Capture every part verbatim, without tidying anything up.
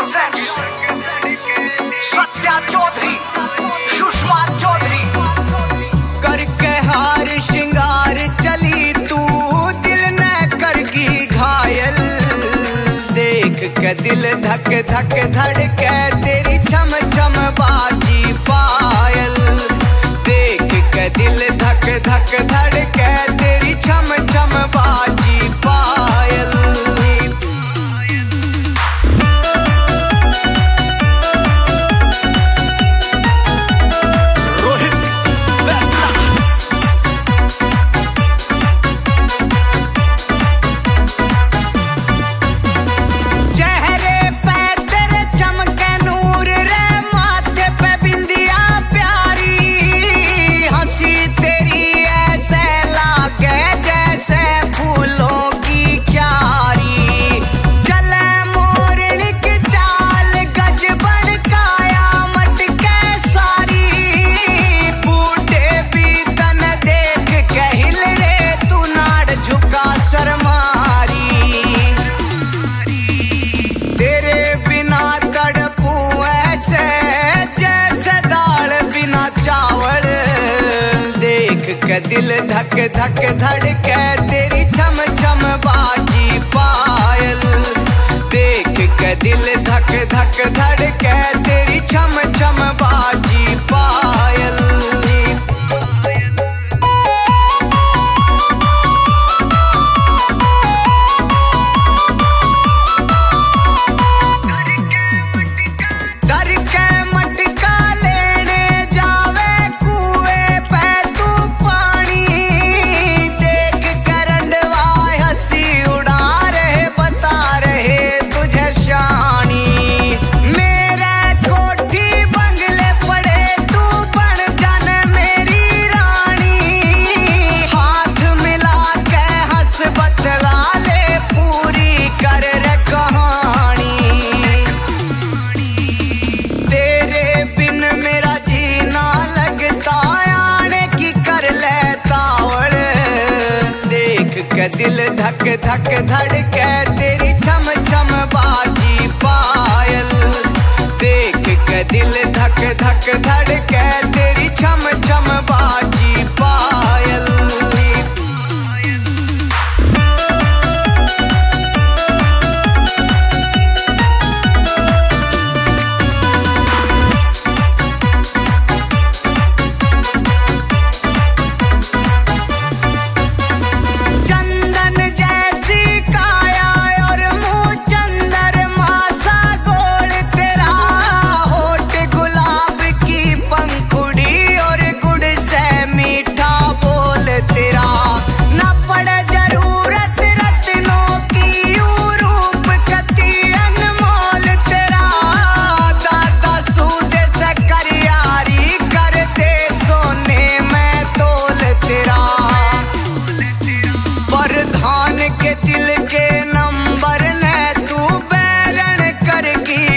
presents सत्या चौधरी, सुषमा चौधरी। करके हार श्रृंगार चली तू दिल न करगी घायल, देख के दिल धक धक धड़के तेरी छम छम बाजी पायल, देख के दिल धक धक धड़के तेरी छम छम बाजी पायल। के दिल धक धक धड़के तेरी छम छम बाजी पायल, देख के दिल धक धक धड़के तेरी छम छम बाजी पायल। के दिल धक धक धड़के तेरी छम छम बाजी पायल, देख के दिल धक धक धड़के तेरी छम छम बाजी पायल।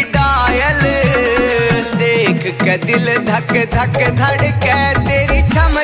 के दिल धक धक धड़के तेरी छम